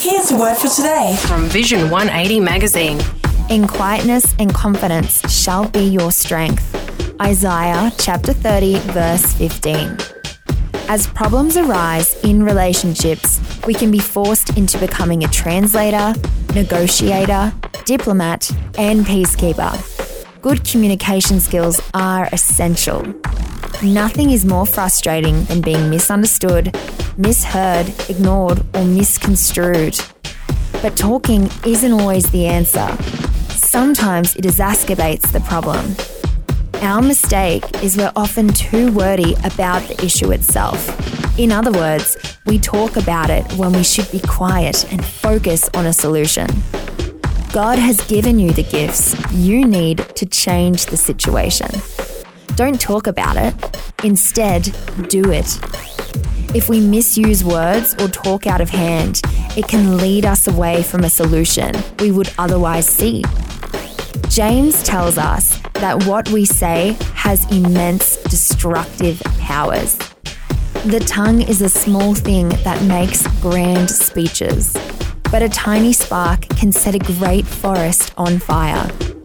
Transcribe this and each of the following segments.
Here's the word for today from Vision 180 magazine. In quietness and confidence shall be your strength. Isaiah chapter 30, verse 15. As problems arise in relationships, we can be forced into becoming a translator, negotiator, diplomat, and peacekeeper. Good communication skills are essential. Nothing is more frustrating than being misunderstood, misheard, ignored, or misconstrued. But talking isn't always the answer. Sometimes it exacerbates the problem. Our mistake is we're often too wordy about the issue itself. In other words, we talk about it when we should be quiet and focus on a solution. God has given you the gifts you need to change the situation. Don't talk about it. Instead, do it. If we misuse words or talk out of hand, it can lead us away from a solution we would otherwise see. James tells us that what we say has immense destructive powers. The tongue is a small thing that makes grand speeches, but a tiny spark can set a great forest on fire.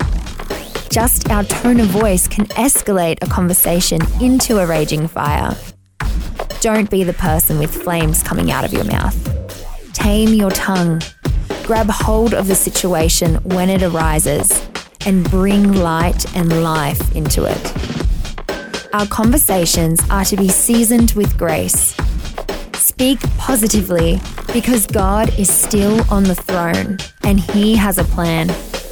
Just our tone of voice can escalate a conversation into a raging fire. Don't be the person with flames coming out of your mouth. Tame your tongue. Grab hold of the situation when it arises and bring light and life into it. Our conversations are to be seasoned with grace. Speak positively because God is still on the throne and He has a plan.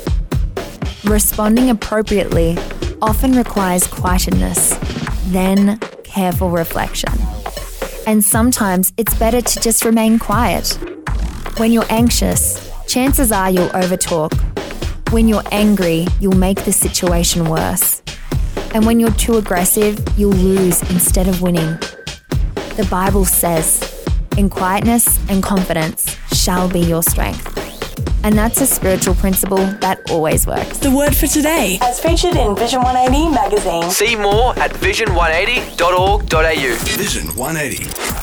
Responding appropriately often requires quietness, then careful reflection. And sometimes it's better to just remain quiet. When you're anxious, chances are you'll overtalk. When you're angry, you'll make the situation worse. And when you're too aggressive, you'll lose instead of winning. The Bible says, in quietness and confidence shall be your strength. And that's a spiritual principle that always works. The word for today, as featured in Vision 180 magazine. See more at vision180.org.au. Vision 180.